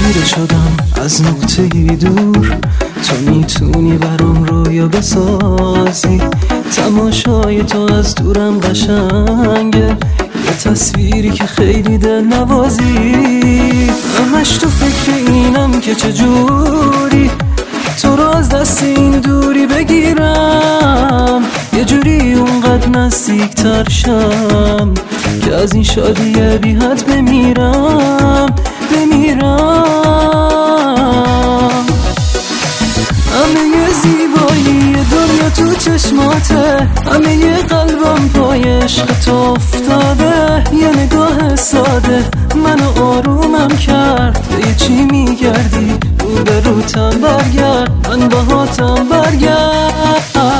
خیره شدم از نقطه دور، تو میتونی برام رویا بسازی. تماشای تو از دورم قشنگه، یه تصویری که خیلی دل نوازی. همش تو فکر اینم که چجوری تو رو از دست این دوری بگیرم، یه جوری اونقدر نزدیک تر شم که از این شادی بی حد بمیرم. همه زیبایی دنیا تو چشماته، همه قلبم پای عشق تو افتاده. یه نگاه ساده منو آرومم کرد، به چی میگردی؟ رو به روتم برگرد، من باهاتم برگرد.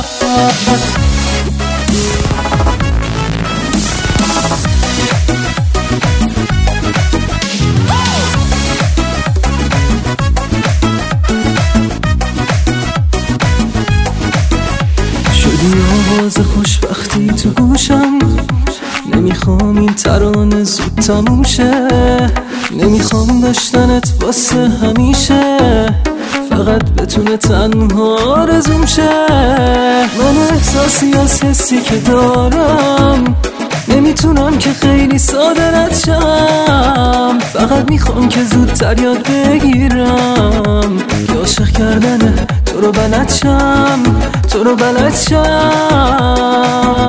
شدی آواز خوشبختی تو گوشم، نمیخوام این ترانه زود تموم شه. نمیخوام داشتنت واسه همیشه، فقط بتونه تنها آرزوم شه. من احساسی از حسی که دارم، نمیتونم که خیلی ساده شم. فقط میخوام که زودتر یاد بگیرم که عاشق کردن تو رو بلد شم، تو رو بلد شم.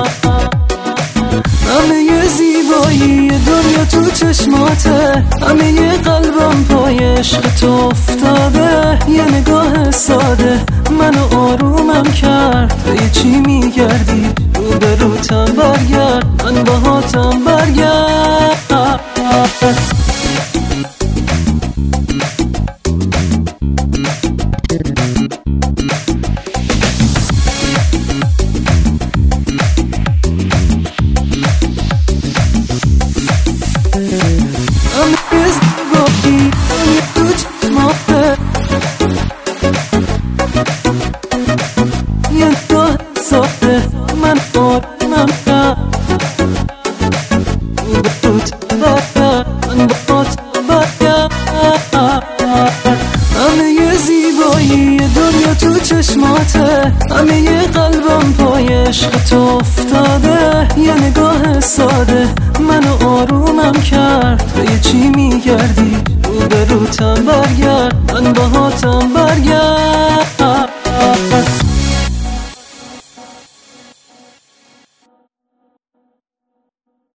همه زیبایی دنیا تو چشماته، همه قلبم پای عشق تو افتاده. یه نگاه ساده منو آرومم کرد، به چی میگردی؟ رو به روتم برگرد، من باهاتم برگرد. من آدمم کرد، من باهات برگرد. همه زیبایی دنیا تو چشماته، همه قلبم پای عشق تو افتاده. یه نگاه ساده منو آرومم کرد، به چی میگردی؟ رو به روتم برگرد، من باهاتم برگرد.